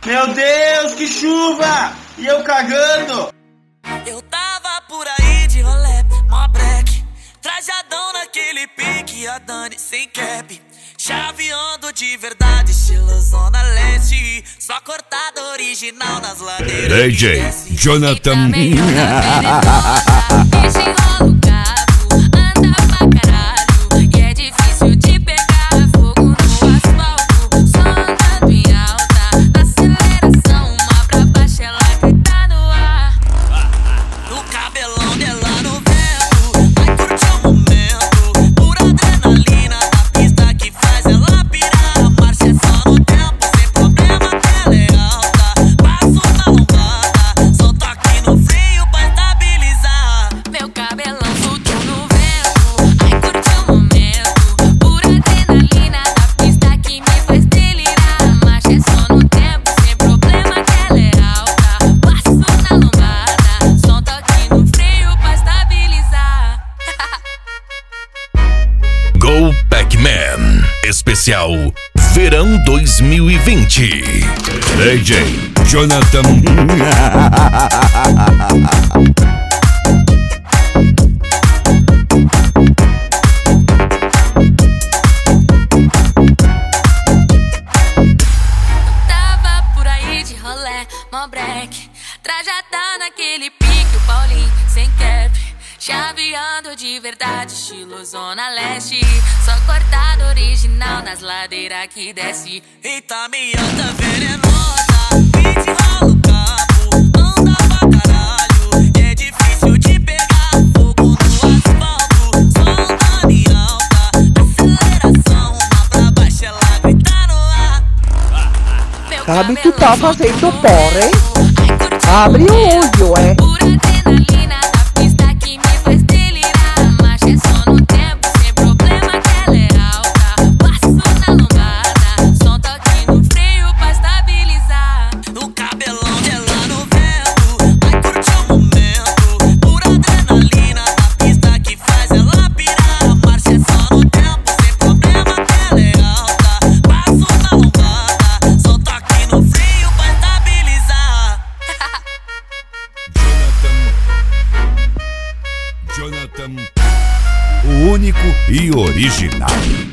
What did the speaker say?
Meu Deus, que chuva! E eu cagando! Eu tava por aí de rolê, mó break, trajadão naquele pique, a Dani sem cap, chaveando de verdade, estilo Zona Leste, só cortada original nas ladeiras. DJ Jonathan. Go Pac-Man Especial Verão 2020. DJ Jonathan. Tava por aí de rolê, mó break, trajadão naquele pique, o Paulinho sem cap, chaveando de verdade, estilo Zona Leste, só cortado original nas ladeiras que desce. Eita, miota venenosa, e desenrola o cabo, anda pra caralho, é difícil de pegar fogo no asfalto, som Dani alta, aceleração, uma pra baixo ela grita no ar. Sabe que tá fazendo porra, hein? Abre o olho, é? Jonathan, o único e original.